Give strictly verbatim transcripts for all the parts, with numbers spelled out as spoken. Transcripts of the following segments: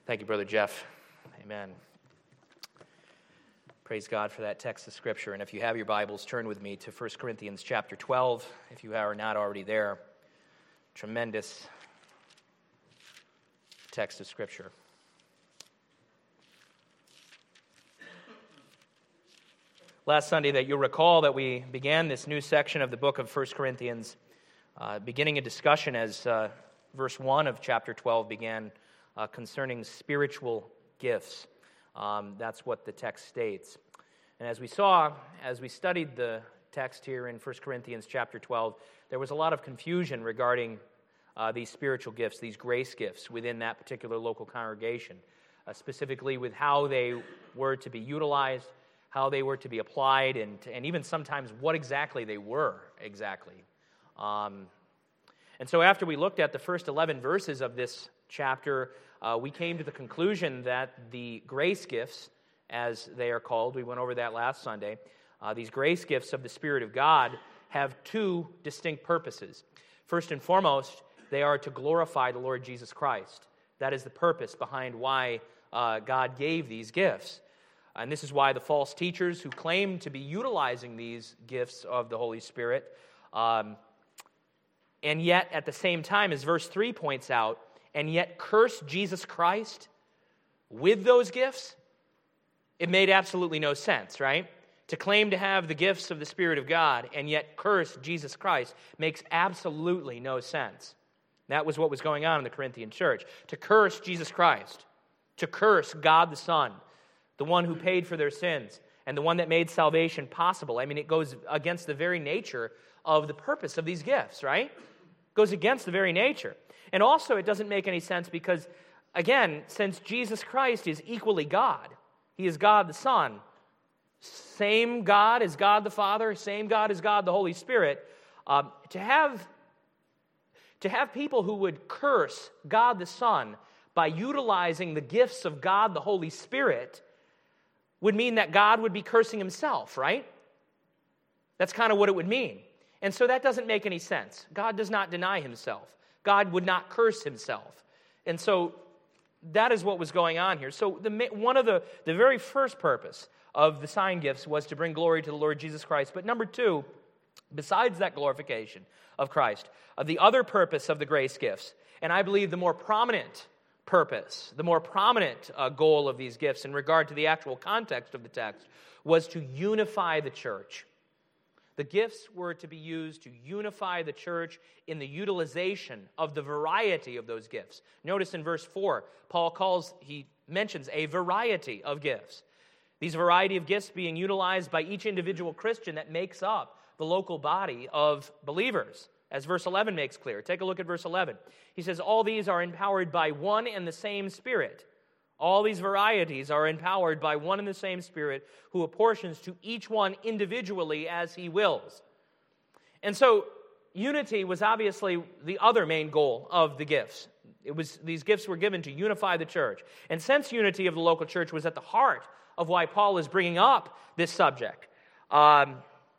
Thank you, Brother Jeff. Amen. Praise God for that text of Scripture. And if you have your Bibles, turn with me to First Corinthians chapter twelve, if you are not already there. Tremendous text of Scripture. Last Sunday, that you'll recall that we began this new section of the book of First Corinthians, uh, beginning a discussion as uh, verse one of chapter twelve began uh, concerning spiritual gifts. Um, that's what the text states. And as we saw, as we studied the text here in First Corinthians chapter twelve, there was a lot of confusion regarding uh, these spiritual gifts, these grace gifts within that particular local congregation, uh, specifically with how they were to be utilized, how they were to be applied, and, and even sometimes what exactly they were exactly. Um, and so after we looked at the first eleven verses of this chapter, uh, we came to the conclusion that the grace gifts, as they are called, we went over that last Sunday, uh, these grace gifts of the Spirit of God have two distinct purposes. First and foremost, they are to glorify the Lord Jesus Christ. That is the purpose behind why uh, God gave these gifts. And this is why the false teachers who claim to be utilizing these gifts of the Holy Spirit, um, and yet at the same time, as verse three points out, and yet curse Jesus Christ with those gifts, it made absolutely no sense, right? To claim to have the gifts of the Spirit of God and yet curse Jesus Christ makes absolutely no sense. That was what was going on in the Corinthian church. To curse Jesus Christ, to curse God the Son, the one who paid for their sins, and the one that made salvation possible. I mean, it goes against the very nature of the purpose of these gifts, right? It goes against the very nature. And also, it doesn't make any sense because, again, since Jesus Christ is equally God, He is God the Son, same God as God the Father, same God as God the Holy Spirit, um, to have, to have people who would curse God the Son by utilizing the gifts of God the Holy Spirit would mean that God would be cursing Himself, right? That's kind of what it would mean. And so that doesn't make any sense. God does not deny Himself. God would not curse Himself. And so that is what was going on here. So the, one of the, the very first purpose of the sign gifts was to bring glory to the Lord Jesus Christ. But number two, besides that glorification of Christ, uh, the other purpose of the grace gifts, and I believe the more prominent purpose, the more prominent uh, goal of these gifts in regard to the actual context of the text, was to unify the church. The gifts were to be used to unify the church in the utilization of the variety of those gifts. Notice in verse four, Paul calls, he mentions a variety of gifts. These variety of gifts being utilized by each individual Christian that makes up the local body of believers, as verse eleven makes clear. Take a look at verse eleven. He says, all these are empowered by one and the same Spirit. All these varieties are empowered by one and the same Spirit who apportions to each one individually as He wills. And so unity was obviously the other main goal of the gifts. It was these gifts were given to unify the church. And since unity of the local church was at the heart of why Paul is bringing up this subject, um,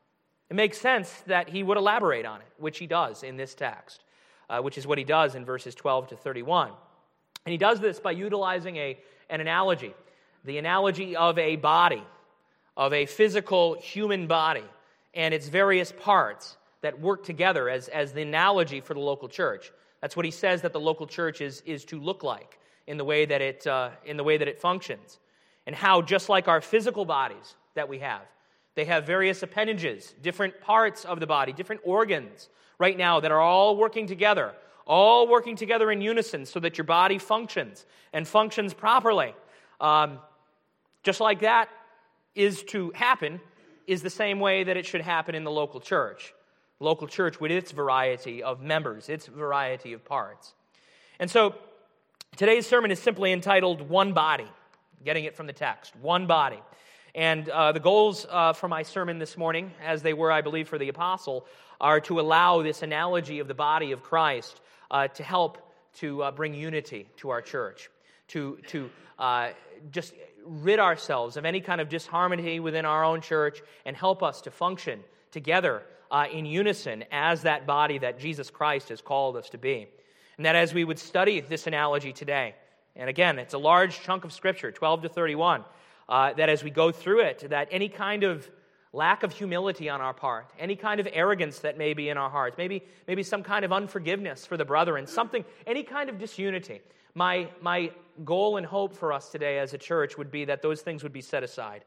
it makes sense that he would elaborate on it, which he does in this text, uh, which is what he does in verses twelve to thirty-one. And he does this by utilizing a, an analogy, the analogy of a body, of a physical human body, and its various parts that work together as, as the analogy for the local church. That's what he says that the local church is, is to look like in the way that it uh, in the way that it functions. And how, just like our physical bodies that we have, they have various appendages, different parts of the body, different organs right now that are all working together, all working together in unison so that your body functions and functions properly. Um, just like that is to happen is the same way that it should happen in the local church. Local church with its variety of members, its variety of parts. And so today's sermon is simply entitled One Body, getting it from the text, One Body. And uh, the goals uh, for my sermon this morning, as they were, I believe, for the apostle, are to allow this analogy of the body of Christ uh, to help to uh, bring unity to our church, to, to uh, just rid ourselves of any kind of disharmony within our own church and help us to function together uh, in unison as that body that Jesus Christ has called us to be. And that as we would study this analogy today, and again, it's a large chunk of Scripture, twelve to thirty-one, uh, that as we go through it, that any kind of lack of humility on our part, any kind of arrogance that may be in our hearts, maybe, maybe some kind of unforgiveness for the brethren, something, any kind of disunity, my, my goal and hope for us today as a church would be that those things would be set aside,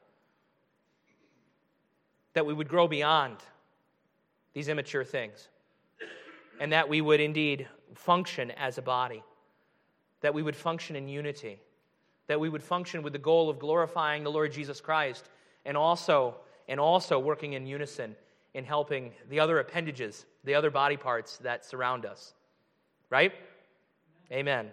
that we would grow beyond these immature things, and that we would indeed function as a body, that we would function in unity, that we would function with the goal of glorifying the Lord Jesus Christ, and also, and also working in unison in helping the other appendages, the other body parts that surround us. Right? Amen.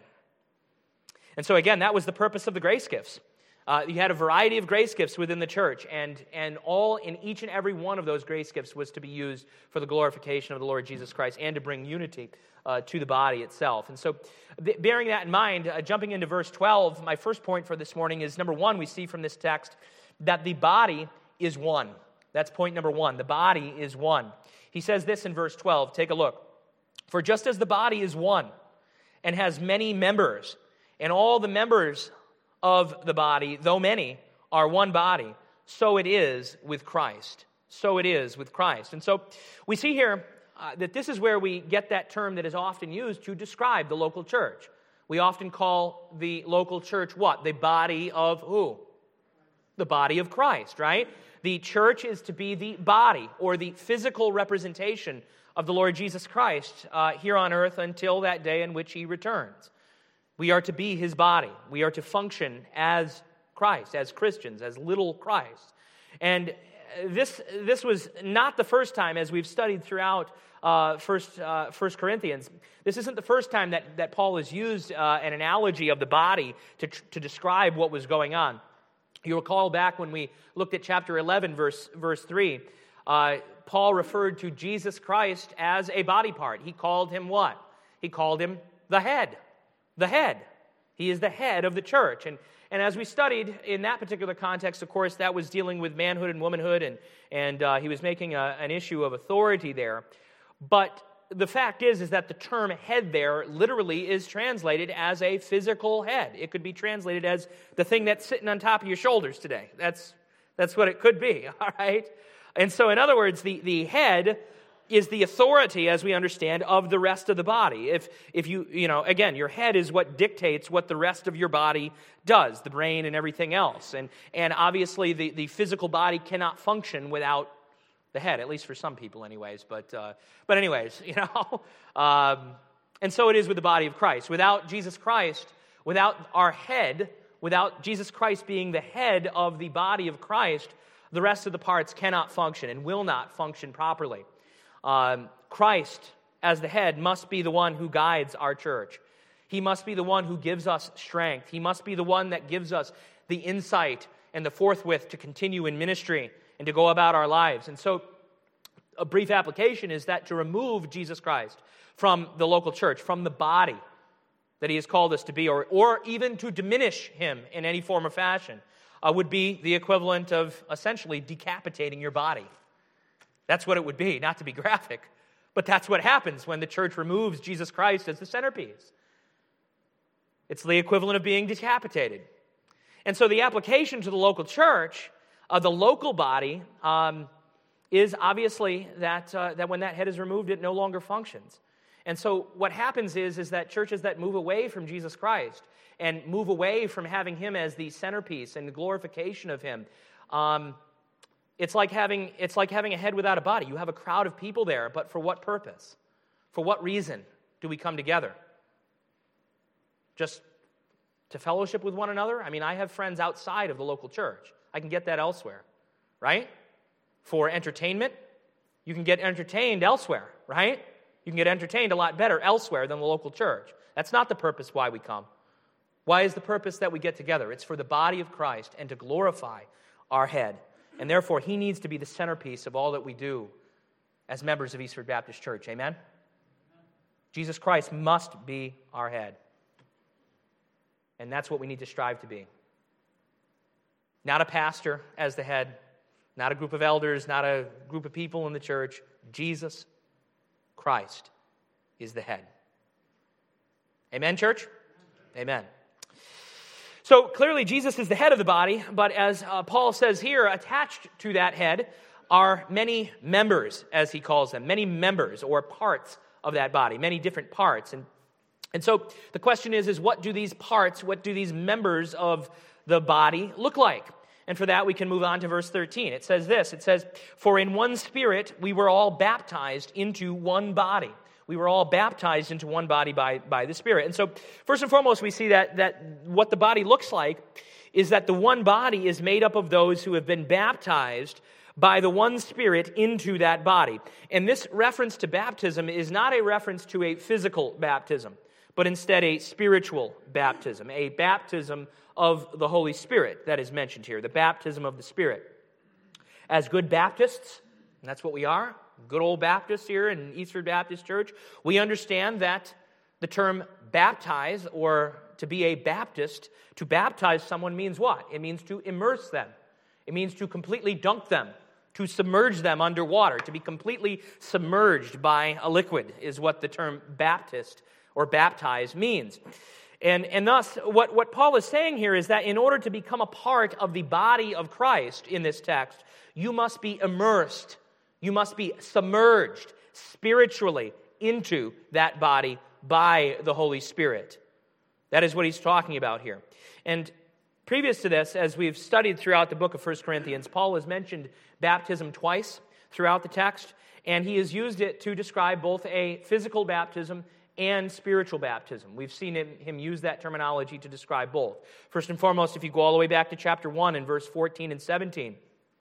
And so again, that was the purpose of the grace gifts. Uh, you had a variety of grace gifts within the church, and, and all in each and every one of those grace gifts was to be used for the glorification of the Lord Jesus Christ and to bring unity uh, to the body itself. And so, th- bearing that in mind, uh, jumping into verse twelve, my first point for this morning is, number one, we see from this text that the body is one. That's point number one. The body is one. He says this in verse twelve. Take a look. For just as the body is one and has many members, and all the members of the body, though many, are one body, so it is with Christ. So it is with Christ. And so we see here uh, that this is where we get that term that is often used to describe the local church. We often call the local church what? The body of who? The body of Christ, right? The church is to be the body or the physical representation of the Lord Jesus Christ uh, here on earth until that day in which he returns. We are to be his body. We are to function as Christ, as Christians, as little Christ. And this, this was not the first time, as we've studied throughout uh, First, uh, First Corinthians, this isn't the first time that, that Paul has used uh, an analogy of the body to, to describe what was going on. You recall back when we looked at chapter eleven, verse, verse three, uh, Paul referred to Jesus Christ as a body part. He called him what? He called him the head. The head. He is the head of the church. And, and as we studied in that particular context, of course, that was dealing with manhood and womanhood, and, and uh, he was making a, an issue of authority there. But the fact is, is that the term head there literally is translated as a physical head. It could be translated as the thing that's sitting on top of your shoulders today. That's, that's what it could be, all right? And so, in other words, the, the head is the authority, as we understand, of the rest of the body. If if you, you know, again, your head is what dictates what the rest of your body does, the brain and everything else. And and obviously the, the physical body cannot function without the head, at least for some people anyways. But uh, but anyways, you know. Um, and so it is with the body of Christ. Without Jesus Christ, without our head, without Jesus Christ being the head of the body of Christ, the rest of the parts cannot function and will not function properly. Um, Christ, as the head, must be the one who guides our church. He must be the one who gives us strength. He must be the one that gives us the insight and the forthwith to continue in ministry and to go about our lives. And so, a brief application is that to remove Jesus Christ from the local church, from the body that he has called us to be, or, or even to diminish him in any form or fashion, uh, would be the equivalent of essentially decapitating your body. That's what it would be, not to be graphic, but that's what happens when the church removes Jesus Christ as the centerpiece. It's the equivalent of being decapitated. And so the application to the local church, uh, the local body, um, is obviously that, uh, that when that head is removed, it no longer functions. And so what happens is, is that churches that move away from Jesus Christ and move away from having him as the centerpiece and the glorification of him, um, It's like having it's like having a head without a body. You have a crowd of people there, but for what purpose? For what reason do we come together? Just to fellowship with one another? I mean, I have friends outside of the local church. I can get that elsewhere, right? For entertainment, you can get entertained elsewhere, right? You can get entertained a lot better elsewhere than the local church. That's not the purpose why we come. Why is the purpose that we get together? It's for the body of Christ and to glorify our head. And therefore, he needs to be the centerpiece of all that we do as members of Eastford Baptist Church. Amen? Jesus Christ must be our head. And that's what we need to strive to be. Not a pastor as the head, not a group of elders, not a group of people in the church. Jesus Christ is the head. Amen, church? Amen. So clearly Jesus is the head of the body, but as uh, Paul says here, attached to that head are many members, as he calls them, many members or parts of that body, many different parts. And, and so the question is, is what do these parts, what do these members of the body look like? And for that, we can move on to verse thirteen. It says this, it says, "For in one Spirit we were all baptized into one body." We were all baptized into one body by, by the Spirit. And so, first and foremost, we see that, that what the body looks like is that the one body is made up of those who have been baptized by the one Spirit into that body. And this reference to baptism is not a reference to a physical baptism, but instead a spiritual baptism, a baptism of the Holy Spirit that is mentioned here, the baptism of the Spirit. As good Baptists, and that's what we are, good old Baptists here in Eastern Baptist Church, we understand that the term baptize, or to be a Baptist, to baptize someone means what? It means to immerse them. It means to completely dunk them, to submerge them underwater, to be completely submerged by a liquid is what the term Baptist or baptize means. And, and thus, what, what Paul is saying here is that in order to become a part of the body of Christ in this text, you must be immersed. You must be submerged spiritually into that body by the Holy Spirit. That is what he's talking about here. And previous to this, as we've studied throughout the book of First Corinthians, Paul has mentioned baptism twice throughout the text, and he has used it to describe both a physical baptism and spiritual baptism. We've seen him, him use that terminology to describe both. First and foremost, if you go all the way back to chapter one and verse fourteen and seventeen,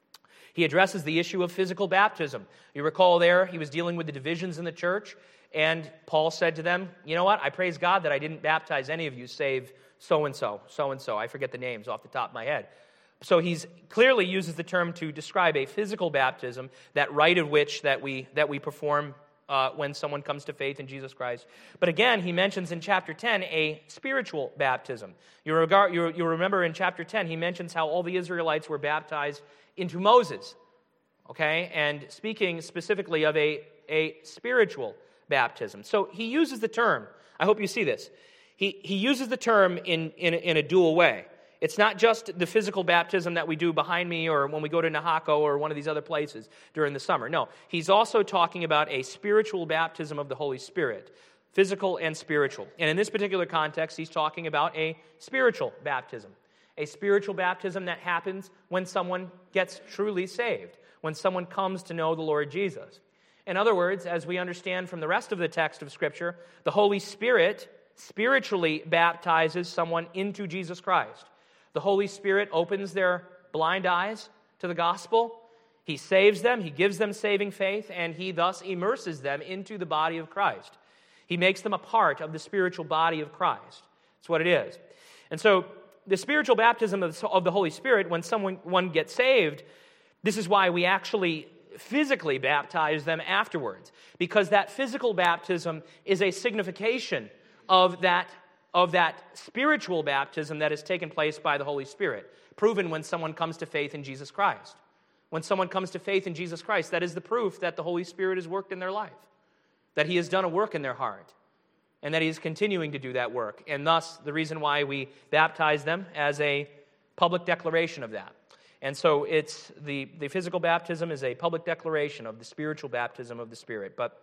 he addresses the issue of physical baptism. You recall there, he was dealing with the divisions in the church, and Paul said to them, you know what, I praise God that I didn't baptize any of you save so-and-so, so-and-so. I forget the names off the top of my head. So he clearly uses the term to describe a physical baptism, that rite of which that we, that we perform uh, when someone comes to faith in Jesus Christ. But again, he mentions in chapter ten a spiritual baptism. You, regard, you, you remember in chapter ten, he mentions how all the Israelites were baptized into Moses, okay? And speaking specifically of a, a spiritual baptism. So he uses the term, I hope you see this, he, he uses the term in, in, in a dual way. It's not just the physical baptism that we do behind me or when we go to Nahako or one of these other places during the summer. No, he's also talking about a spiritual baptism of the Holy Spirit, physical and spiritual. And in this particular context, he's talking about a spiritual baptism. A spiritual baptism that happens when someone gets truly saved, when someone comes to know the Lord Jesus. In other words, as we understand from the rest of the text of Scripture, the Holy Spirit spiritually baptizes someone into Jesus Christ. The Holy Spirit opens their blind eyes to the gospel. He saves them, he gives them saving faith, and he thus immerses them into the body of Christ. He makes them a part of the spiritual body of Christ. That's what it is. And so, the spiritual baptism of the Holy Spirit, when someone one gets saved, this is why we actually physically baptize them afterwards, because that physical baptism is a signification of that, of that spiritual baptism that has taken place by the Holy Spirit, proven when someone comes to faith in Jesus Christ. When someone comes to faith in Jesus Christ, that is the proof that the Holy Spirit has worked in their life, that he has done a work in their heart, and that he is continuing to do that work. And thus, the reason why we baptize them as a public declaration of that. And so it's the, the physical baptism is a public declaration of the spiritual baptism of the Spirit. But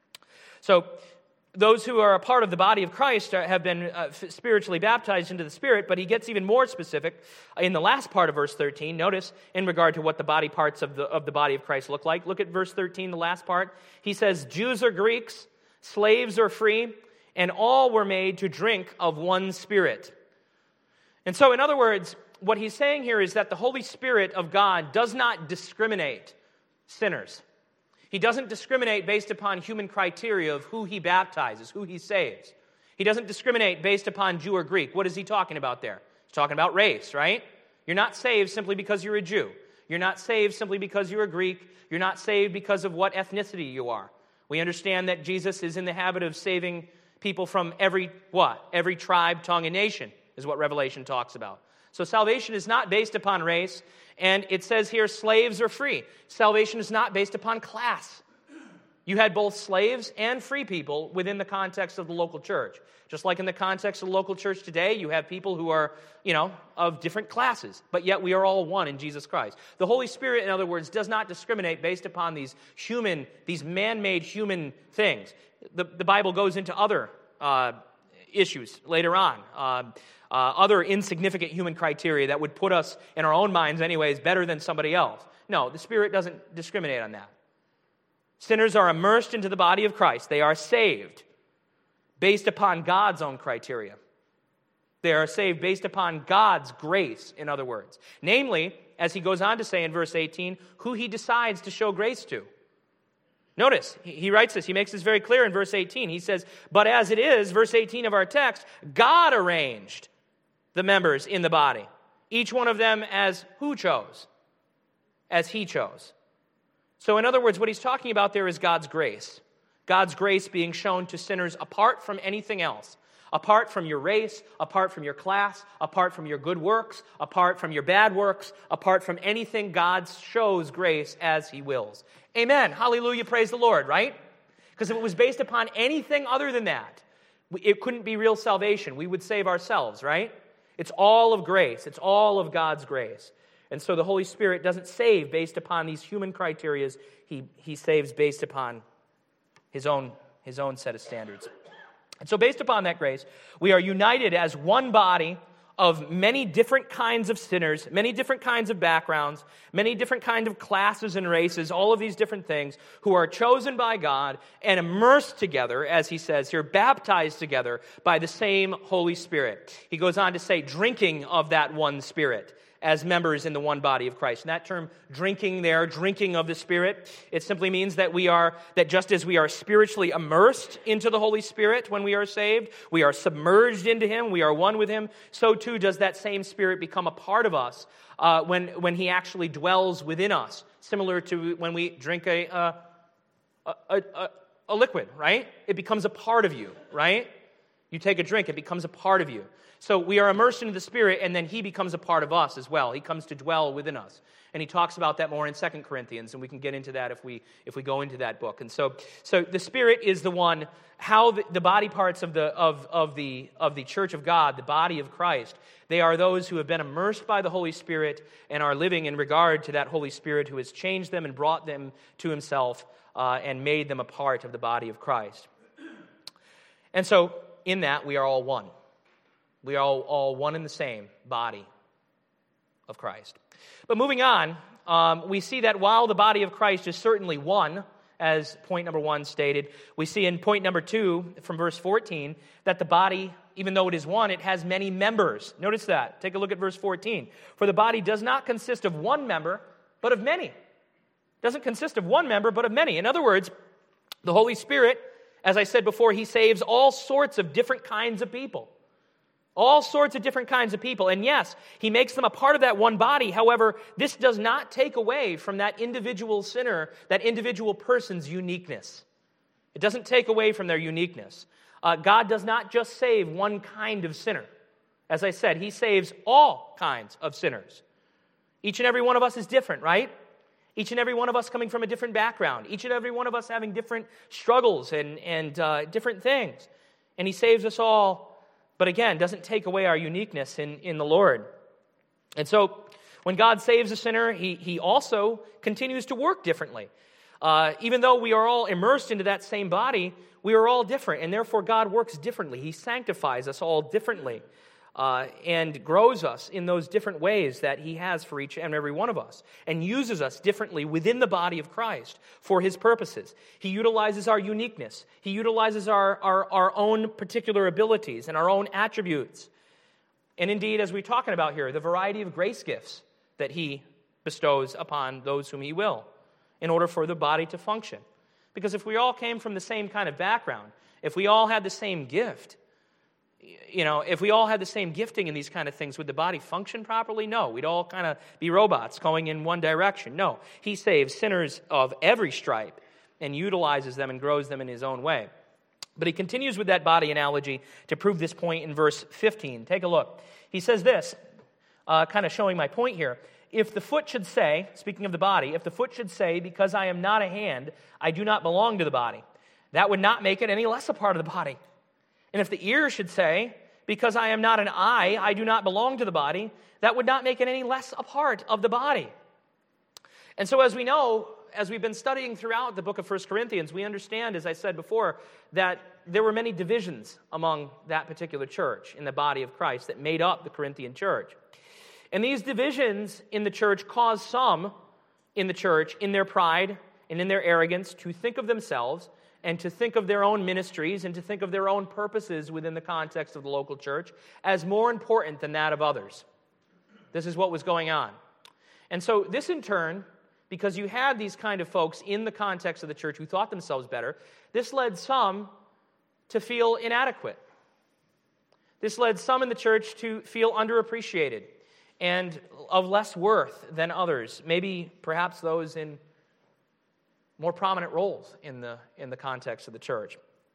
so those who are a part of the body of Christ have been uh, spiritually baptized into the Spirit, but he gets even more specific in the last part of verse thirteen. Notice in regard to what the body parts of the, of the body of Christ look like. Look at verse thirteen, the last part. He says, Jews or Greeks, slaves or free, and all were made to drink of one Spirit. And so, in other words, what he's saying here is that the Holy Spirit of God does not discriminate sinners. He doesn't discriminate based upon human criteria of who he baptizes, who he saves. He doesn't discriminate based upon Jew or Greek. What is he talking about there? He's talking about race, right? You're not saved simply because you're a Jew. You're not saved simply because you're a Greek. You're not saved because of what ethnicity you are. We understand that Jesus is in the habit of saving people from every, what? Every tribe, tongue, and nation is what Revelation talks about. So salvation is not based upon race, and it says here slaves are free. Salvation is not based upon class. You had both slaves and free people within the context of the local church. Just like in the context of the local church today, you have people who are, you know, of different classes, but yet we are all one in Jesus Christ. The Holy Spirit, in other words, does not discriminate based upon these human, these man-made human things. The, the Bible goes into other uh, issues later on, uh, uh, other insignificant human criteria that would put us, in our own minds anyways, better than somebody else. No, the Spirit doesn't discriminate on that. Sinners are immersed into the body of Christ. They are saved based upon God's own criteria. They are saved based upon God's grace, in other words. Namely, as he goes on to say in verse eighteen, who he decides to show grace to. Notice, he writes this, he makes this very clear in verse eighteen. He says, but as it is, verse eighteen of our text, God arranged the members in the body, each one of them as who chose? As he chose. So in other words, what he's talking about there is God's grace. God's grace being shown to sinners apart from anything else. Apart from your race, apart from your class, apart from your good works, apart from your bad works, apart from anything, God shows grace as he wills. Amen. Hallelujah. Praise the Lord, right? Because if it was based upon anything other than that, it couldn't be real salvation. We would save ourselves, right? It's all of grace. It's all of God's grace. And so the Holy Spirit doesn't save based upon these human criterias. He, he saves based upon his own, his own set of standards. And so based upon that grace, we are united as one body of many different kinds of sinners, many different kinds of backgrounds, many different kinds of classes and races, all of these different things, who are chosen by God and immersed together, as he says here, baptized together by the same Holy Spirit. He goes on to say, drinking of that one Spirit, as members in the one body of Christ. And that term, drinking there, drinking of the Spirit, it simply means that we are, that just as we are spiritually immersed into the Holy Spirit when we are saved, we are submerged into Him, we are one with Him, so too does that same Spirit become a part of us uh, when, when He actually dwells within us, similar to when we drink a, uh, a, a, a, a liquid, right? It becomes a part of you, right? You take a drink, it becomes a part of you. So we are immersed into the Spirit, and then He becomes a part of us as well. He comes to dwell within us. And he talks about that more in Second Corinthians, and we can get into that if we if we go into that book. And so so the Spirit is the one, how the, the body parts of the of, of the of the church of God, the body of Christ, they are those who have been immersed by the Holy Spirit and are living in regard to that Holy Spirit who has changed them and brought them to Himself uh, and made them a part of the body of Christ. And so in that we are all one. We are all, all one and the same body of Christ. But moving on, um, we see that while the body of Christ is certainly one, as point number one stated, we see in point number two from verse fourteen that the body, even though it is one, it has many members. Notice that. Take a look at verse fourteen. For the body does not consist of one member, but of many. It doesn't consist of one member, but of many. In other words, the Holy Spirit, as I said before, He saves all sorts of different kinds of people. All sorts of different kinds of people. And yes, He makes them a part of that one body. However, this does not take away from that individual sinner, that individual person's uniqueness. It doesn't take away from their uniqueness. Uh, God does not just save one kind of sinner. As I said, He saves all kinds of sinners. Each and every one of us is different, right? Each and every one of us coming from a different background. Each and every one of us having different struggles and, and uh, different things. And He saves us all. But again, doesn't take away our uniqueness in, in the Lord. And so, when God saves a sinner, He, he also continues to work differently. Uh, even though we are all immersed into that same body, we are all different, and therefore God works differently. He sanctifies us all differently uh, and grows us in those different ways that He has for each and every one of us, and uses us differently within the body of Christ for His purposes. He utilizes our uniqueness. He utilizes our, our, our own particular abilities and our own attributes. And indeed, as we're talking about here, the variety of grace gifts that He bestows upon those whom He will in order for the body to function. Because if we all came from the same kind of background, if we all had the same gift, you know, if we all had the same gifting in these kind of things, would the body function properly? No. We'd all kind of be robots going in one direction. No. He saves sinners of every stripe and utilizes them and grows them in His own way. But he continues with that body analogy to prove this point in verse fifteen. Take a look. He says this, uh, kind of showing my point here. if the foot should say, speaking of the body, if the foot should say, because I am not a hand, I do not belong to the body, that would not make it any less a part of the body. And if the ear should say, because I am not an eye, I do not belong to the body, that would not make it any less a part of the body. And so as we know, as we've been studying throughout the book of First Corinthians, we understand, as I said before, that there were many divisions among that particular church in the body of Christ that made up the Corinthian church. And these divisions in the church caused some in the church, in their pride and in their arrogance, to think of themselves and to think of their own ministries and to think of their own purposes within the context of the local church as more important than that of others. This is what was going on. And so this in turn, because you had these kind of folks in the context of the church who thought themselves better, this led some to feel inadequate. This led some in the church to feel underappreciated and of less worth than others, maybe perhaps those in more prominent roles in the, in the context of the church.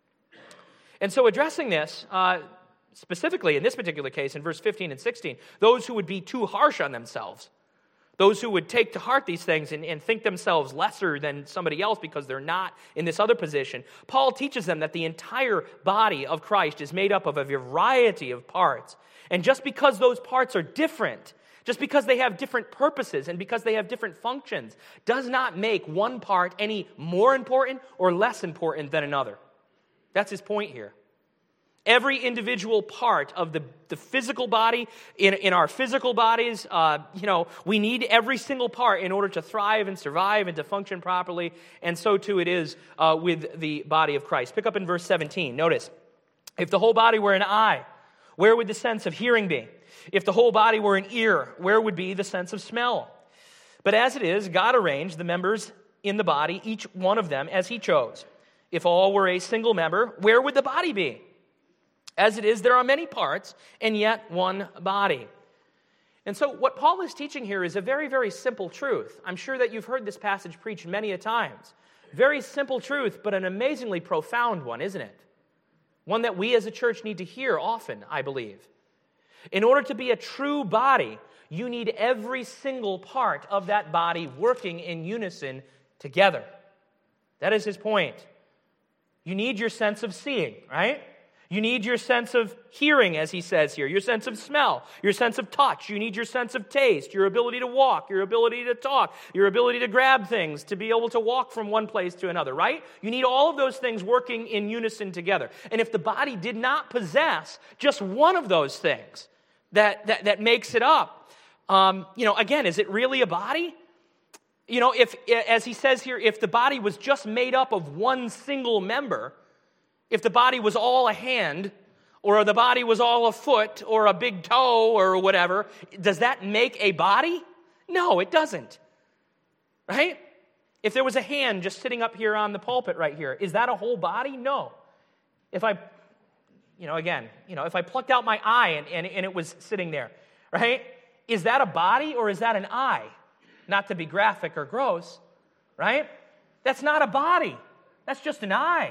And so addressing this, uh, specifically in this particular case, in verse fifteen and sixteen, those who would be too harsh on themselves, those who would take to heart these things and, and think themselves lesser than somebody else because they're not in this other position, Paul teaches them that the entire body of Christ is made up of a variety of parts. And just because those parts are different, just because they have different purposes and because they have different functions, does not make one part any more important or less important than another. That's his point here. Every individual part of the, the physical body, in, in our physical bodies, uh, you know, we need every single part in order to thrive and survive and to function properly, and so too it is uh, with the body of Christ. Pick up in verse seventeen. Notice, if the whole body were an eye, where would the sense of hearing be? If the whole body were an ear, where would be the sense of smell? But as it is, God arranged the members in the body, each one of them, as he chose. If all were a single member, where would the body be? As it is, there are many parts, and yet one body. And so what Paul is teaching here is a very, very simple truth. I'm sure that you've heard this passage preached many a times. Very simple truth, but an amazingly profound one, isn't it? One that we as a church need to hear often, I believe. In order to be a true body, you need every single part of that body working in unison together. That is his point. You need your sense of seeing, right? You need your sense of hearing, as he says here, your sense of smell, your sense of touch. You need your sense of taste, your ability to walk, your ability to talk, your ability to grab things, to be able to walk from one place to another, right? You need all of those things working in unison together. And if the body did not possess just one of those things that, that, that makes it up, um, you know, again, is it really a body? You know, if, as he says here, if the body was just made up of one single member, if the body was all a hand, or the body was all a foot, or a big toe, or whatever, does that make a body? No, it doesn't. Right? If there was a hand just sitting up here on the pulpit right here, is that a whole body? No. If I, you know, again, you know, if I plucked out my eye and, and, and it was sitting there, right? Is that a body or is that an eye? Not to be graphic or gross, right? That's not a body. That's just an eye.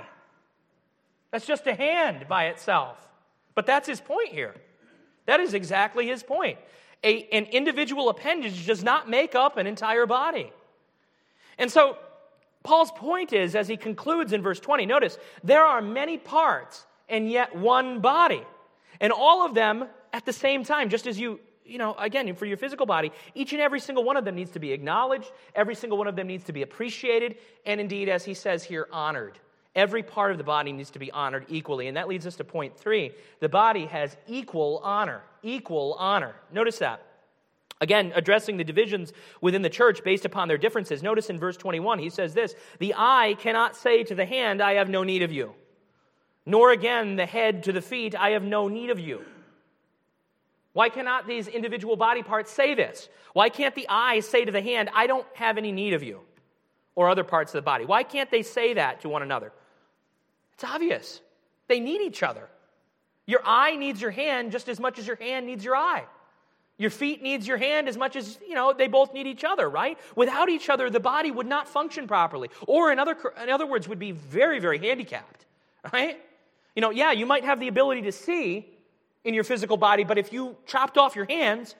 That's just a hand by itself. But that's his point here. That is exactly his point. A, an individual appendage does not make up an entire body. And so Paul's point is, as he concludes in verse twenty, notice, there are many parts and yet one body. And all of them at the same time, just as you, you know, again, for your physical body, each and every single one of them needs to be acknowledged. Every single one of them needs to be appreciated. And indeed, as he says here, honored. Every part of the body needs to be honored equally. And that leads us to point three. The body has equal honor. Equal honor. Notice that. Again, addressing the divisions within the church based upon their differences. Notice in verse twenty-one, he says this, the eye cannot say to the hand, I have no need of you. Nor again the head to the feet, I have no need of you. Why cannot these individual body parts say this? Why can't the eye say to the hand, I don't have any need of you? Or other parts of the body. Why can't they say that to one another? It's obvious. They need each other. Your eye needs your hand just as much as your hand needs your eye. Your feet needs your hand as much as, you know, they both need each other, right? Without each other, the body would not function properly. Or in other, in other words, would be very, very handicapped, right? You know, yeah, you might have the ability to see in your physical body, but if you chopped off your hands,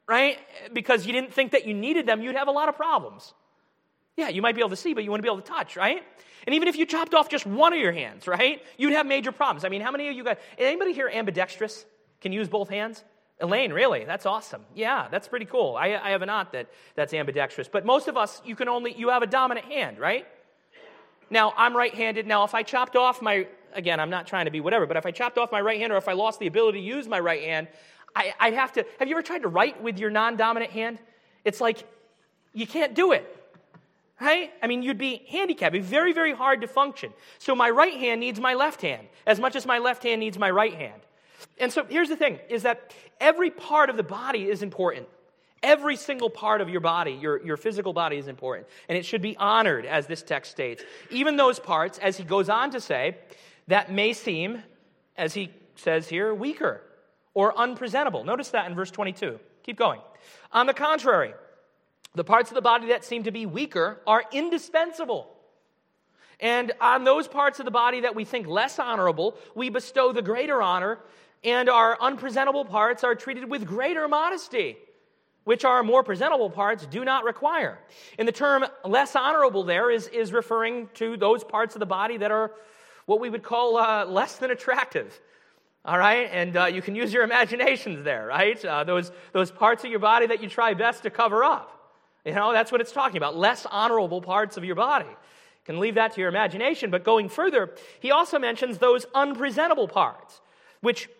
right? Because you didn't think that you needed them, you'd have a lot of problems. Yeah, you might be able to see, but you wouldn't be able to touch, right? And even if you chopped off just one of your hands, right, you'd have major problems. I mean, how many of you guys, anybody here ambidextrous? Can use both hands? Elaine, really? That's awesome. Yeah, that's pretty cool. I, I have an aunt that, that's ambidextrous. But most of us, you can only, you have a dominant hand, right? Now, I'm right-handed. Now, if I chopped off my, again, I'm not trying to be whatever, but if I chopped off my right hand or if I lost the ability to use my right hand, I, I'd have to, have you ever tried to write with your non-dominant hand? It's like, you can't do it. Right? I mean, you'd be handicapped. It'd be very, very hard to function. So my right hand needs my left hand as much as my left hand needs my right hand. And so here's the thing, is that every part of the body is important. Every single part of your body, your, your physical body is important. And it should be honored, as this text states. Even those parts, as he goes on to say, that may seem, as he says here, weaker or unpresentable. Notice that in verse twenty-two. Keep going. On the contrary, the parts of the body that seem to be weaker are indispensable. And on those parts of the body that we think less honorable, we bestow the greater honor, and our unpresentable parts are treated with greater modesty, which our more presentable parts do not require. And the term less honorable there is, is referring to those parts of the body that are what we would call uh, less than attractive. All right? And uh, you can use your imaginations there, right? Uh, those, those parts of your body that you try best to cover up. You know, that's what it's talking about. Less honorable parts of your body. You can leave that to your imagination. But going further, he also mentions those unpresentable parts, which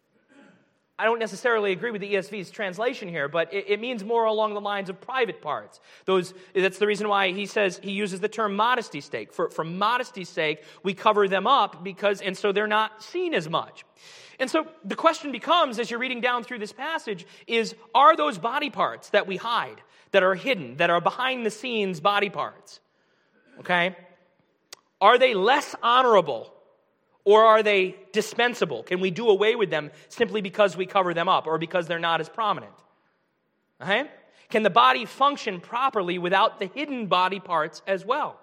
I don't necessarily agree with the E S V's translation here, but it, it means more along the lines of private parts. Those, that's the reason why he says, he uses the term modesty's sake. For, for modesty's sake, we cover them up because, and so they're not seen as much. And so the question becomes, as you're reading down through this passage, is, are those body parts that we hide, that are hidden, that are behind the scenes body parts, okay, are they less honorable or are they dispensable? Can we do away with them simply because we cover them up or because they're not as prominent? Okay? Can the body function properly without the hidden body parts as well?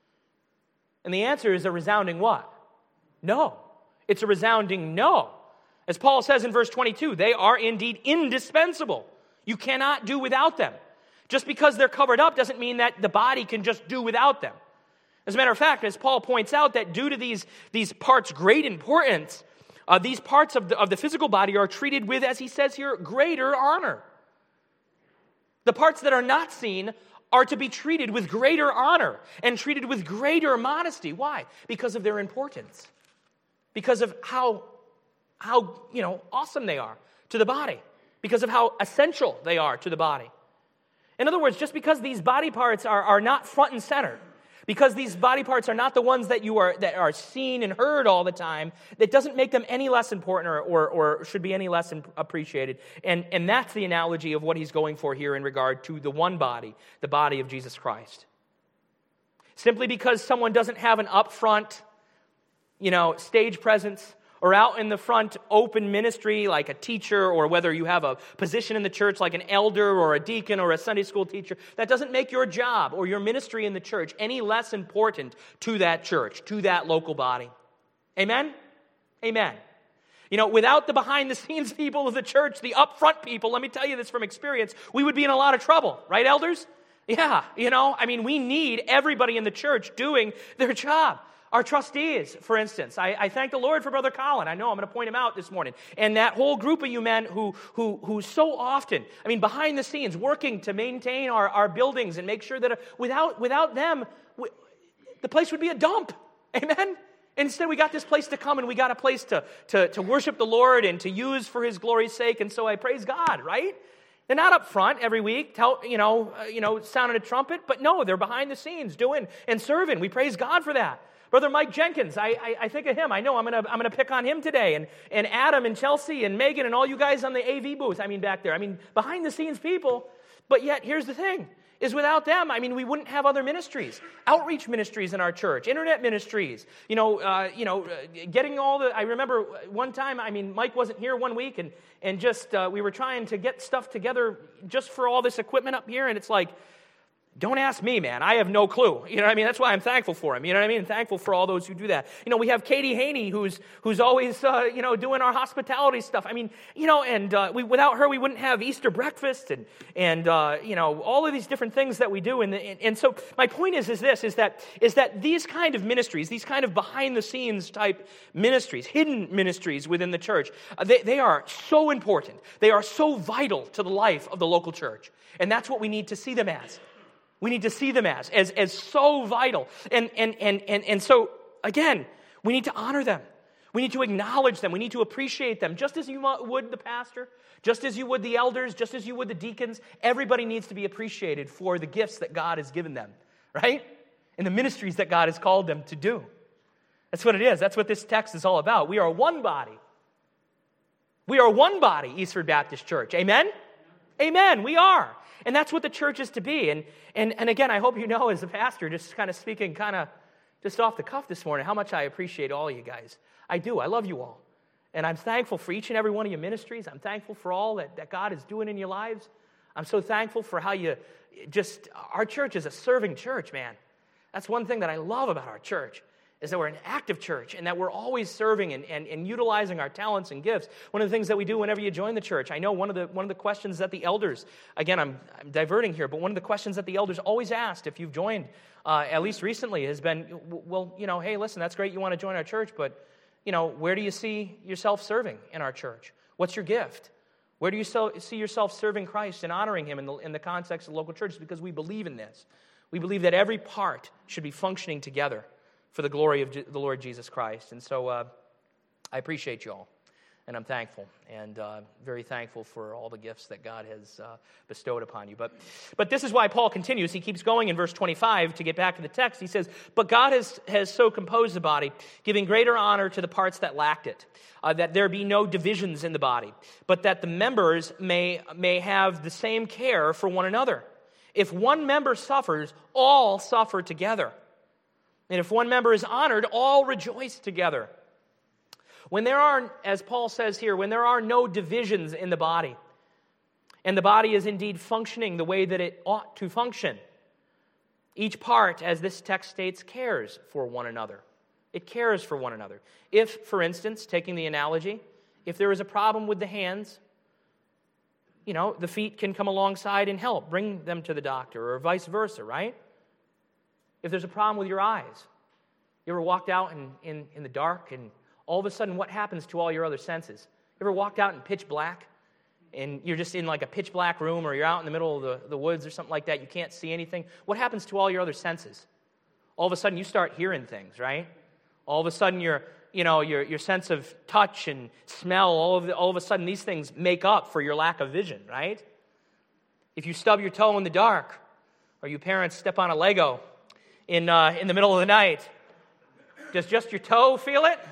And the answer is a resounding what? No. It's a resounding no. As Paul says in verse twenty-two, they are indeed indispensable. You cannot do without them. Just because they're covered up doesn't mean that the body can just do without them. As a matter of fact, as Paul points out, that due to these, these parts' great importance, uh, these parts of the, of the physical body are treated with, as he says here, greater honor. The parts that are not seen are to be treated with greater honor and treated with greater modesty. Why? Because of their importance. Because of how, how you know, awesome they are to the body. Because of how essential they are to the body. In other words, just because these body parts are, are not front and center, because these body parts are not the ones that you are that are seen and heard all the time, that doesn't make them any less important or, or, or should be any less appreciated. And, and that's the analogy of what he's going for here in regard to the one body, the body of Jesus Christ. Simply because someone doesn't have an upfront, you know, stage presence, or out in the front open ministry like a teacher, or whether you have a position in the church like an elder or a deacon or a Sunday school teacher, that doesn't make your job or your ministry in the church any less important to that church, to that local body. Amen? Amen. You know, without the behind-the-scenes people of the church, the upfront people, let me tell you this from experience, we would be in a lot of trouble. Right, elders? Yeah, you know, I mean, we need everybody in the church doing their job. Our trustees, for instance, I, I thank the Lord for Brother Colin. I know I'm going to point him out this morning. And that whole group of you men who who who so often, I mean, behind the scenes, working to maintain our, our buildings and make sure that uh, without without them, we, the place would be a dump. Amen? Instead, we got this place to come and we got a place to, to, to worship the Lord and to use for His glory's sake. And so I praise God, right? They're not up front every week, tell, you know, uh, you know, sounding a trumpet, but no, they're behind the scenes doing and serving. We praise God for that. Brother Mike Jenkins, I, I, I think of him. I know I'm going to I'm gonna pick on him today. And, and Adam and Chelsea and Megan and all you guys on the A V booth, I mean, back there. I mean, behind-the-scenes people. But yet, here's the thing, is without them, I mean, we wouldn't have other ministries. Outreach ministries in our church, internet ministries. You know, uh, you know, uh, getting all the, I remember one time, I mean, Mike wasn't here one week, and, and just, uh, we were trying to get stuff together just for all this equipment up here, and it's like, Don't ask me, man. I have no clue. You know what I mean? That's why I'm thankful for him. You know what I mean? Thankful for all those who do that. You know, we have Katie Haney, who's who's always, uh, you know, doing our hospitality stuff. I mean, you know, and uh, we, without her, we wouldn't have Easter breakfast and, and uh, you know, all of these different things that we do. And, and, and so my point is, is this, is that, is that these kind of ministries, these kind of behind-the-scenes type ministries, hidden ministries within the church, uh, they, they are so important. They are so vital to the life of the local church. And that's what we need to see them as. We need to see them as, as, as so vital. And, and, and, and, and so, again, we need to honor them. We need to acknowledge them. We need to appreciate them, just as you would the pastor, just as you would the elders, just as you would the deacons. Everybody needs to be appreciated for the gifts that God has given them, right? And the ministries that God has called them to do. That's what it is. That's what this text is all about. We are one body. We are one body, Eastford Baptist Church. Amen? Amen. We are. And that's what the church is to be. And, and, and again, I hope you know as a pastor, just kind of speaking kind of just off the cuff this morning, how much I appreciate all you guys. I do. I love you all. And I'm thankful for each and every one of your ministries. I'm thankful for all that, that God is doing in your lives. I'm so thankful for how you just, our church is a serving church, man. That's one thing that I love about our church, is that we're an active church and that we're always serving and, and, and utilizing our talents and gifts. One of the things that we do whenever you join the church, I know one of the one of the questions that the elders, again, I'm, I'm diverting here, but one of the questions that the elders always asked if you've joined, uh, at least recently, has been, well, you know, hey, listen, that's great you want to join our church, but, you know, where do you see yourself serving in our church? What's your gift? Where do you see yourself serving Christ and honoring Him in the, in the context of the local church? Because we believe in this. We believe that every part should be functioning together for the glory of the Lord Jesus Christ. And so uh, I appreciate you all, and I'm thankful, and uh, very thankful for all the gifts that God has uh, bestowed upon you. But, but this is why Paul continues. He keeps going in verse twenty-five to get back to the text. He says, but God has, has so composed the body, giving greater honor to the parts that lacked it, uh, that there be no divisions in the body, but that the members may, may have the same care for one another. If one member suffers, all suffer together. And if one member is honored, all rejoice together. When there are, as Paul says here, when there are no divisions in the body, and the body is indeed functioning the way that it ought to function, each part, as this text states, cares for one another. It cares for one another. If, for instance, taking the analogy, if there is a problem with the hands, you know, the feet can come alongside and help, bring them to the doctor, or vice versa, right? If there's a problem with your eyes, you ever walked out in, in, in the dark and all of a sudden what happens to all your other senses? You ever walked out in pitch black and you're just in like a pitch black room, or you're out in the middle of the, the woods or something like that, you can't see anything? What happens to all your other senses? All of a sudden you start hearing things, right? All of a sudden your, you know, your, your sense of touch and smell, all of, the, all of a sudden these things make up for your lack of vision, right? If you stub your toe in the dark, or you parents step on a Lego in uh, in the middle of the night, does just your toe feel it?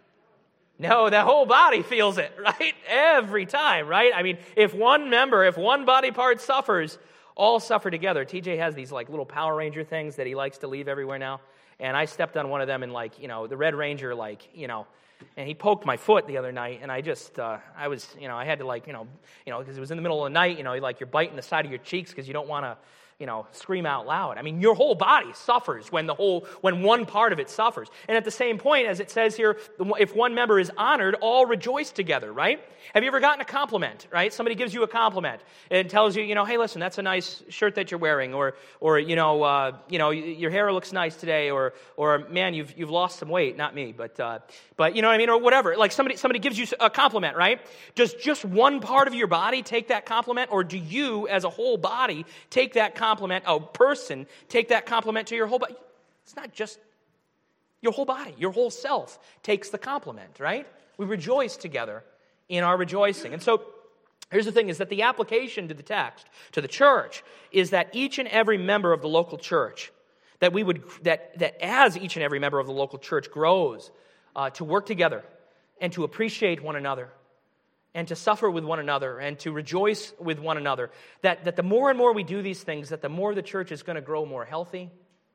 No, the whole body feels it, right? Every time, right? I mean, if one member, if one body part suffers, all suffer together. T J has these like little Power Ranger things that he likes to leave everywhere now, and I stepped on one of them, and like, you know, the Red Ranger, like, you know, and he poked my foot the other night, and I just, uh, I was, you know, I had to like, you know, you know, because it was in the middle of the night, you know, like you're biting the side of your cheeks because you don't want to, you know, scream out loud. I mean, your whole body suffers when the whole, when one part of it suffers. And at the same point, as it says here, if one member is honored, all rejoice together, right? Have you ever gotten a compliment, right? Somebody gives you a compliment and tells you, you know, hey, listen, that's a nice shirt that you're wearing, or, or you know, uh, you know, your hair looks nice today, or, or man, you've you've lost some weight. Not me, but, uh, but you know what I mean, or whatever. Like somebody somebody gives you a compliment, right? Does just one part of your body take that compliment, or do you, as a whole body, take that compliment? compliment, a person, take that compliment to your whole body. It's not just your whole body. Your whole self takes the compliment, right? We rejoice together in our rejoicing. And so here's the thing, is that the application to the text, to the church, is that each and every member of the local church, that we would, that, that as each and every member of the local church grows uh, to work together and to appreciate one another, and to suffer with one another, and to rejoice with one another, that, that the more and more we do these things, that the more the church is going to grow more healthy,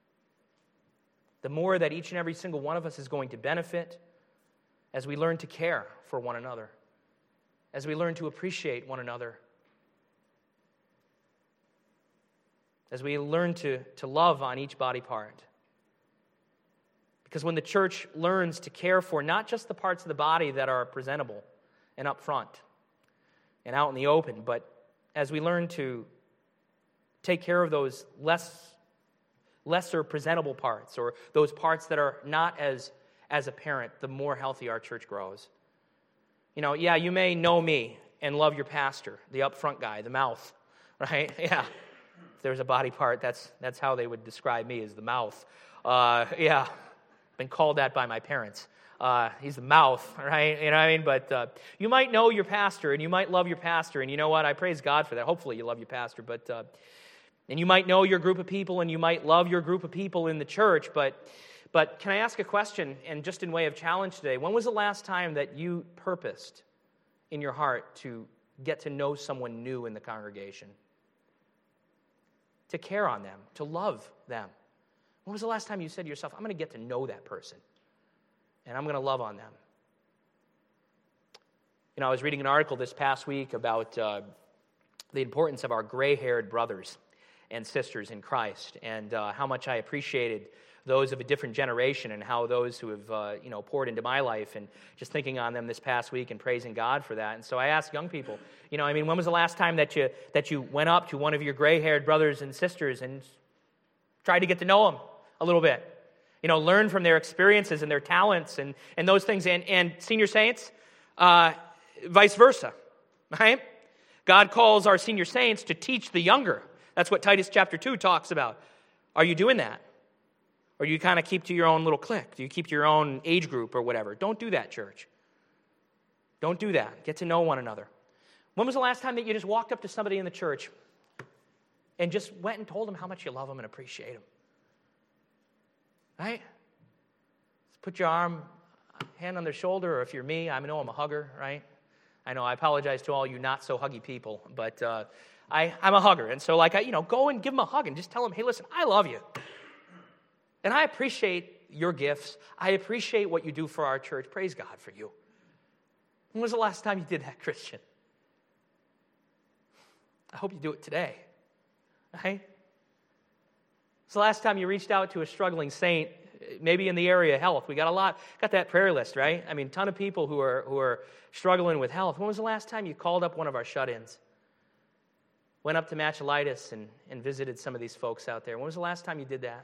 the more that each and every single one of us is going to benefit as we learn to care for one another, as we learn to appreciate one another. as we learn to, to love on each body part. Because when the church learns to care for not just the parts of the body that are presentable and up front and out in the open, but as we learn to take care of those less, lesser presentable parts, or those parts that are not as, as apparent, the more healthy our church grows. You know, yeah, you may know me and love your pastor, the up front guy, the mouth, right? Yeah. If there's a body part, that's that's how they would describe me, as the mouth. Uh, yeah. Been called that by my parents. Uh, he's the mouth, right? You know what I mean? But uh, you might know your pastor, and you might love your pastor, and you know what? I praise God for that. Hopefully you love your pastor, but uh, and you might know your group of people, and you might love your group of people in the church, but but can I ask a question, and just in way of challenge today? When was the last time that you purposed in your heart to get to know someone new in the congregation? To care on them, to love them. When was the last time you said to yourself, I'm going to get to know that person, and I'm going to love on them? You know, I was reading an article this past week about uh, the importance of our gray-haired brothers and sisters in Christ, and uh, how much I appreciated those of a different generation, and how those who have, uh, you know, poured into my life, and just thinking on them this past week and praising God for that. And so I asked young people, you know, I mean, when was the last time that you that you went up to one of your gray-haired brothers and sisters and tried to get to know them a little bit? You know, learn from their experiences and their talents and, and those things. And, and senior saints, uh, vice versa, right? God calls our senior saints to teach the younger. That's what Titus chapter two talks about. Are you doing that? Or do you kind of keep to your own little clique? Do you keep to your own age group or whatever? Don't do that, church. Don't do that. Get to know one another. When was the last time that you just walked up to somebody in the church and just went and told them how much you love them and appreciate them? Right? Put your arm, hand on their shoulder, or if you're me, I know I'm a hugger, right? I know I apologize to all you not so huggy people, but uh, I, I'm a hugger. And so, like, I, you know, go and give them a hug and just tell them, hey, listen, I love you. And I appreciate your gifts. I appreciate what you do for our church. Praise God for you. When was the last time you did that, Christian? I hope you do it today. Right? It's the last time you reached out to a struggling saint, maybe in the area of health. We got a lot, got that prayer list, right? I mean, a ton of people who are who are struggling with health. When was the last time you called up one of our shut-ins? Went up to Matchelitis and, and visited some of these folks out there. When was the last time you did that?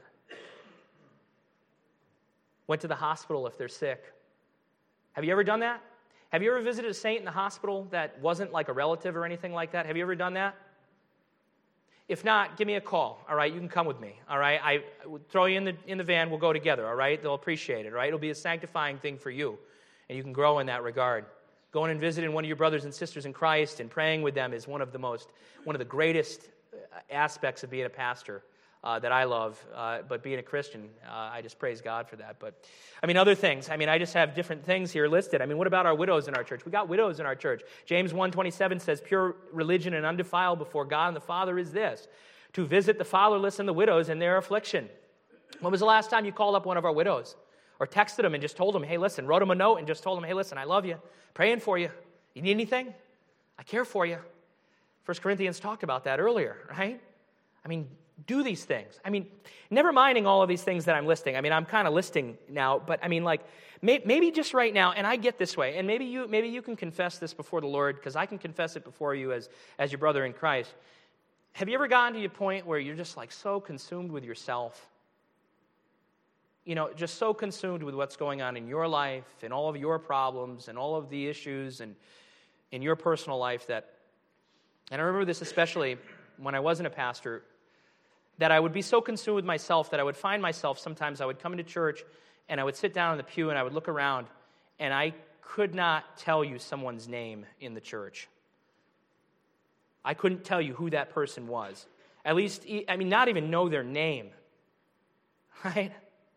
Went to the hospital if they're sick. Have you ever done that? Have you ever visited a saint in the hospital that wasn't like a relative or anything like that? Have you ever done that? If not, give me a call, all right? You can come with me, all right? I will throw you in the in the van. We'll go together, all right? They'll appreciate it, all right? It'll be a sanctifying thing for you, and you can grow in that regard. Going and visiting one of your brothers and sisters in Christ and praying with them is one of the most, one of the greatest aspects of being a pastor uh, that I love. Uh, but being a Christian, uh, I just praise God for that. But, I mean, other things. I mean, I just have different things here listed. I mean, what about our widows in our church? We got widows in our church. James one twenty-seven says, pure religion and undefiled before God and the Father is this, to visit the fatherless and the widows in their affliction. When was the last time you called up one of our widows? Or texted them and just told them, hey, listen, wrote them a note and just told them, hey, listen, I love you, praying for you. You need anything? I care for you. First Corinthians talked about that earlier, right? I mean, do these things. I mean, never minding all of these things that I'm listing. I mean, I'm kind of listing now, but I mean, like, may, maybe just right now, and I get this way, and maybe you maybe you can confess this before the Lord, because I can confess it before you as, as your brother in Christ. Have you ever gotten to a point where you're just like so consumed with yourself? You know, just so consumed with what's going on in your life and all of your problems and all of the issues and in your personal life that, and I remember this especially when I wasn't a pastor, that I would be so consumed with myself that I would find myself sometimes I would come into church and I would sit down in the pew and I would look around and I could not tell you someone's name in the church. I couldn't tell you who that person was. At least, I mean, not even know their name, right?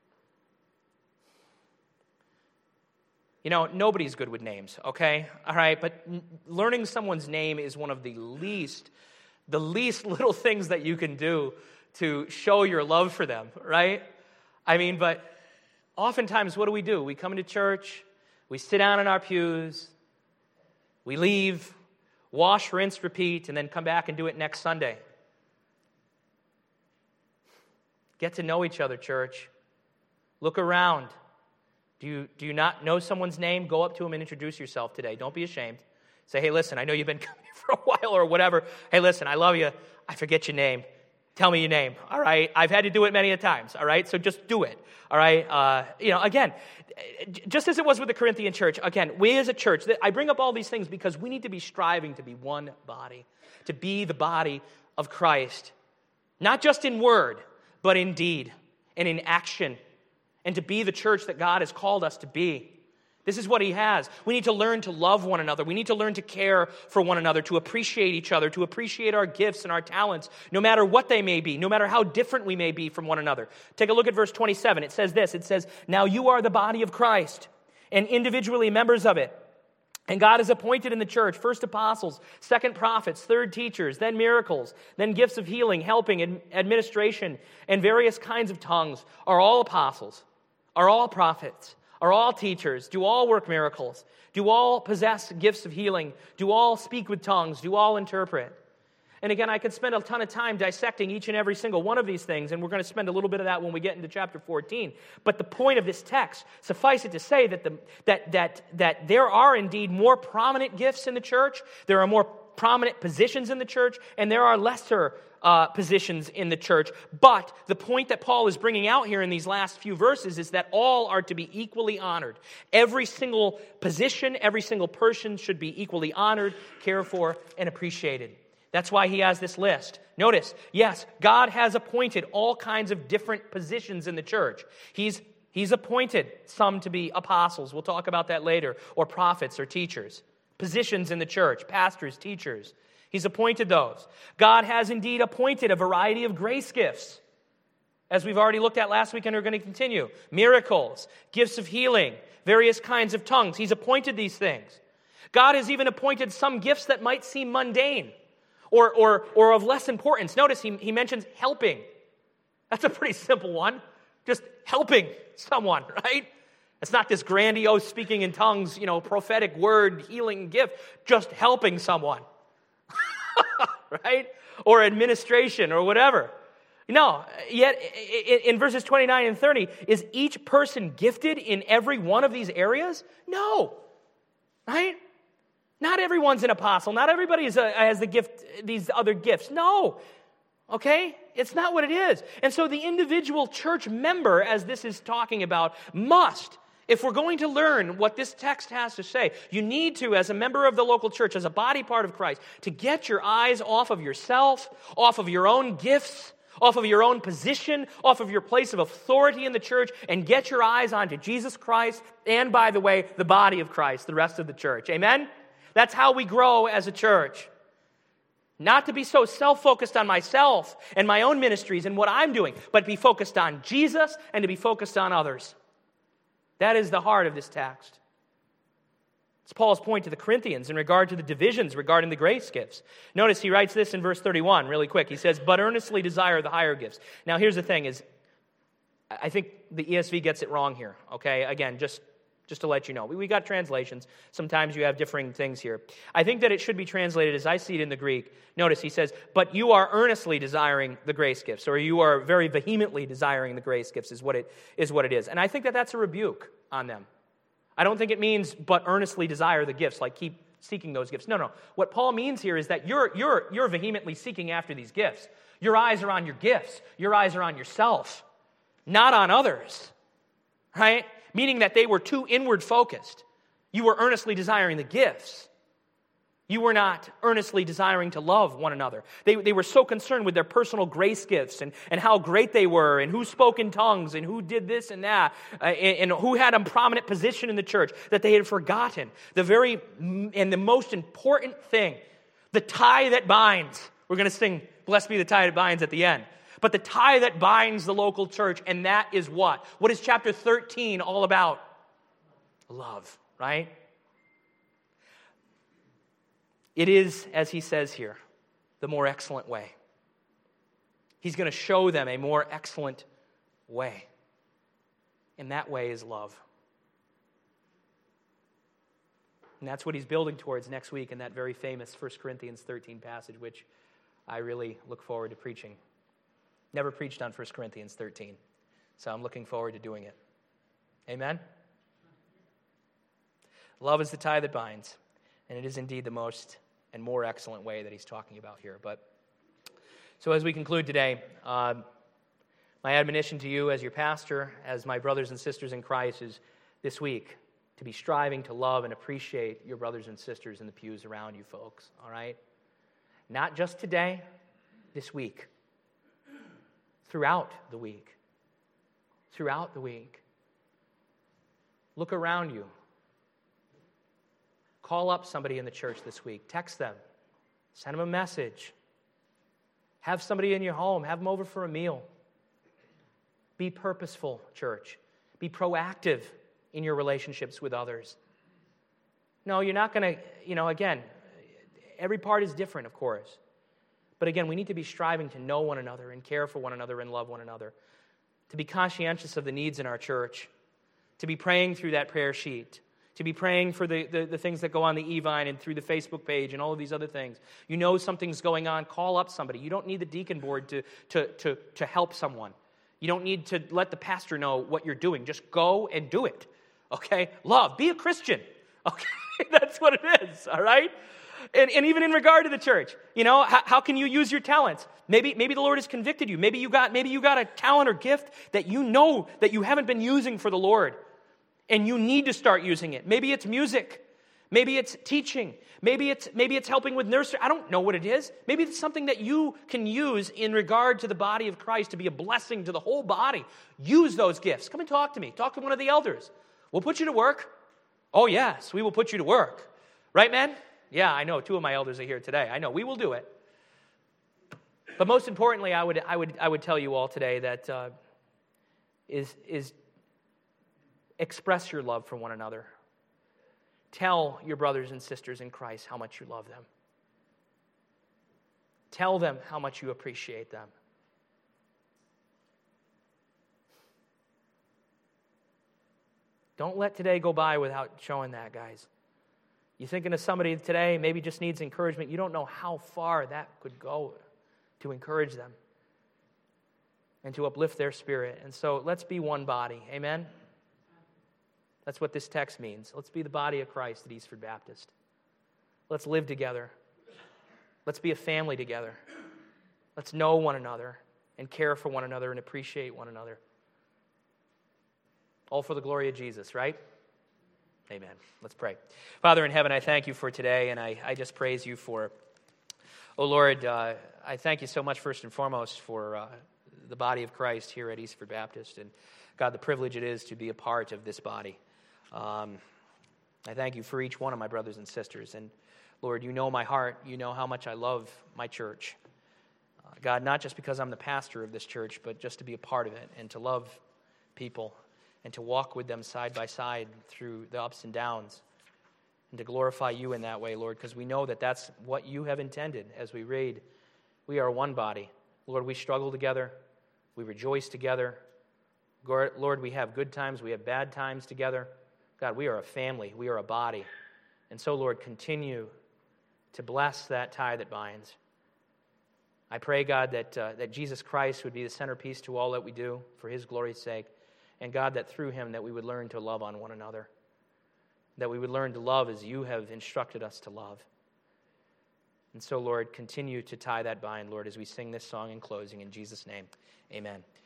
You know, nobody's good with names, okay? All right, but learning someone's name is one of the least, the least little things that you can do to show your love for them, right? I mean, but oftentimes what do we do? We come into church, we sit down in our pews, we leave, wash, rinse, repeat, and then come back and do it next Sunday. Get to know each other, church. Look around. Do you, do you not know someone's name? Go up to them and introduce yourself today. Don't be ashamed. Say, hey, listen, I know you've been coming here for a while or whatever. Hey, listen, I love you. I forget your name. Tell me your name, all right? I've had to do it many a times, all right? So just do it, all right? Uh, you know, again, just as it was with the Corinthian church, again, we as a church, I bring up all these things because we need to be striving to be one body, to be the body of Christ, not just in word, but in deed and in action, and to be the church that God has called us to be. This is what he has. We need to learn to love one another. We need to learn to care for one another, to appreciate each other, to appreciate our gifts and our talents, no matter what they may be, no matter how different we may be from one another. Take a look at verse twenty-seven. It says this. It says, now you are the body of Christ and individually members of it. And God has appointed in the church first apostles, second prophets, third teachers, then miracles, then gifts of healing, helping, administration, and various kinds of tongues. Are all apostles? Are all prophets? Are all teachers? Do all work miracles? Do all possess gifts of healing? Do all speak with tongues? Do all interpret? And again, I could spend a ton of time dissecting each and every single one of these things, and we're going to spend a little bit of that when we get into chapter fourteen. But the point of this text, suffice it to say that the, that that that there are indeed more prominent gifts in the church, there are more prominent positions in the church, and there are lesser uh, positions in the church. But the point that Paul is bringing out here in these last few verses is that all are to be equally honored. Every single position, every single person should be equally honored, cared for, and appreciated. That's why he has this list. Notice, yes, God has appointed all kinds of different positions in the church. He's, he's appointed some to be apostles. We'll talk about that later. Or prophets or teachers. Positions in the church, pastors, teachers. He's appointed those. God has indeed appointed a variety of grace gifts, as we've already looked at last week and are going to continue. Miracles, gifts of healing, various kinds of tongues. He's appointed these things. God has even appointed some gifts that might seem mundane or, or, or of less importance. Notice he, he mentions helping. That's a pretty simple one. Just helping someone, right? It's not this grandiose speaking in tongues, you know, prophetic word, healing gift. Just helping someone, right? Or administration or whatever. No, yet in verses twenty-nine and thirty, is each person gifted in every one of these areas? No, right? Not everyone's an apostle. Not everybody is a, has the gift, these other gifts. No, okay? It's not what it is. And so the individual church member, as this is talking about, must, if we're going to learn what this text has to say, you need to, as a member of the local church, as a body part of Christ, to get your eyes off of yourself, off of your own gifts, off of your own position, off of your place of authority in the church, and get your eyes onto Jesus Christ and, by the way, the body of Christ, the rest of the church. Amen? That's how we grow as a church. Not to be so self-focused on myself and my own ministries and what I'm doing, but be focused on Jesus and to be focused on others. That is the heart of this text. It's Paul's point to the Corinthians in regard to the divisions regarding the grace gifts. Notice he writes this in verse thirty-one really quick. He says, but earnestly desire the higher gifts. Now here's the thing is, I think the E S V gets it wrong here. Okay, again, just, just to let you know. We, we got translations. Sometimes you have differing things here. I think that it should be translated as I see it in the Greek. Notice he says, but you are earnestly desiring the grace gifts, or you are very vehemently desiring the grace gifts is what it is. What it is. And I think that that's a rebuke on them. I don't think it means, but earnestly desire the gifts, like keep seeking those gifts. No, no. What Paul means here is that you're, you're, you're vehemently seeking after these gifts. Your eyes are on your gifts. Your eyes are on yourself, not on others, right? Meaning that they were too inward focused. You were earnestly desiring the gifts. You were not earnestly desiring to love one another. They, they were so concerned with their personal grace gifts and, and how great they were and who spoke in tongues and who did this and that uh, and, and who had a prominent position in the church that they had forgotten the very and the most important thing, the tie that binds. We're going to sing, blessed be the tie that binds at the end. But the tie that binds the local church, and that is what? What is chapter thirteen all about? Love, right? It is, as he says here, the more excellent way. He's going to show them a more excellent way. And that way is love. And that's what he's building towards next week in that very famous First Corinthians thirteen passage, which I really look forward to preaching. Never preached on First Corinthians thirteen, so I'm looking forward to doing it. Amen? Love is the tie that binds, and it is indeed the most and more excellent way that he's talking about here. But so as we conclude today, um, my admonition to you as your pastor, as my brothers and sisters in Christ, is this week to be striving to love and appreciate your brothers and sisters in the pews around you folks, all right? Not just today, this week. Throughout the week. Throughout the week. Look around you. Call up somebody in the church this week. Text them. Send them a message. Have somebody in your home. Have them over for a meal. Be purposeful, church. Be proactive in your relationships with others. No, you're not going to, you know, again, every part is different, of course. But again, we need to be striving to know one another and care for one another and love one another. To be conscientious of the needs in our church. To be praying through that prayer sheet. To be praying for the, the, the things that go on the e-vine and through the Facebook page and all of these other things. You know something's going on, call up somebody. You don't need the deacon board to, to, to, to help someone. You don't need to let the pastor know what you're doing. Just go and do it. Okay? Love. Be a Christian. Okay? That's what it is. All right? And, and even in regard to the church, you know, how, how can you use your talents? Maybe, maybe the Lord has convicted you. Maybe you got, maybe you got a talent or gift that you know that you haven't been using for the Lord, and you need to start using it. Maybe it's music. Maybe it's teaching. Maybe it's maybe it's helping with nursery. I don't know what it is. Maybe it's something that you can use in regard to the body of Christ to be a blessing to the whole body. Use those gifts. Come and talk to me. Talk to one of the elders. We'll put you to work. Oh, yes, we will put you to work. Right, man? Yeah, I know. Two of my elders are here today. I know. We will do it. But most importantly, I would I would I would tell you all today that uh, is is express your love for one another. Tell your brothers and sisters in Christ how much you love them. Tell them how much you appreciate them. Don't let today go by without showing that, guys. You're thinking of somebody today, maybe just needs encouragement. You don't know how far that could go to encourage them and to uplift their spirit. And so let's be one body. Amen? That's what this text means. Let's be the body of Christ at Eastford Baptist. Let's live together. Let's be a family together. Let's know one another and care for one another and appreciate one another. All for the glory of Jesus, right? Amen. Let's pray. Father in heaven, I thank you for today, and I, I just praise you for, oh Lord, uh, I thank you so much first and foremost for uh, the body of Christ here at Eastford Baptist, and God, the privilege it is to be a part of this body. Um, I thank you for each one of my brothers and sisters, and Lord, you know my heart. You know how much I love my church. Uh, God, not just because I'm the pastor of this church, but just to be a part of it and to love people and to walk with them side by side through the ups and downs and to glorify you in that way, Lord, because we know that that's what you have intended as we read. We are one body. Lord, we struggle together. We rejoice together. Lord, we have good times. We have bad times together. God, we are a family. We are a body. And so, Lord, continue to bless that tie that binds. I pray, God, that, uh, that Jesus Christ would be the centerpiece to all that we do for his glory's sake. And God, that through him that we would learn to love on one another. That we would learn to love as you have instructed us to love. And so, Lord, continue to tie that bind, Lord, as we sing this song in closing. In Jesus' name, amen.